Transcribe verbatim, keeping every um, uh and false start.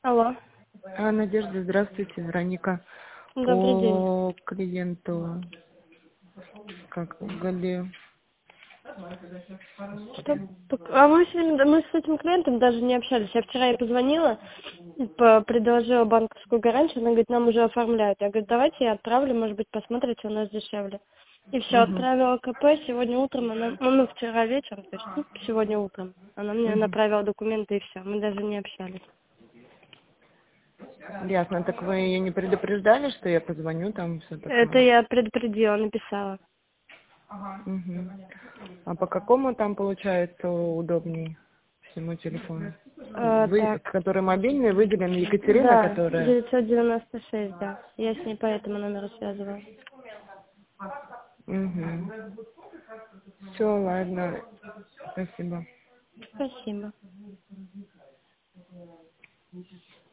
Алло. А, Надежда, здравствуйте, Вероника. Добрый день. По клиенту, как Гали. Что? А мы сегодня, мы с этим клиентом даже не общались. Я вчера ей позвонила, по- предложила банковскую гарантию, она говорит, нам уже оформляют. Я говорю, давайте я отправлю, может быть, посмотрите, у нас дешевле. И все, Угу. отправила КП, сегодня утром она, ну, ну, вчера вечером, то есть, ну, сегодня утром. Она мне Угу. направила документы и все, мы даже не общались. Ясно. Так вы ее не предупреждали, что я позвоню, там все Это такое? я предупредила, написала. Угу. А по какому там получается удобней всему телефону? А, Вы, так, который мобильный, выделен Екатерина, да, которая... девятьсот девяносто шесть, да. Я с ней по этому номеру связывалась. Угу. Все, ладно. Спасибо. Спасибо.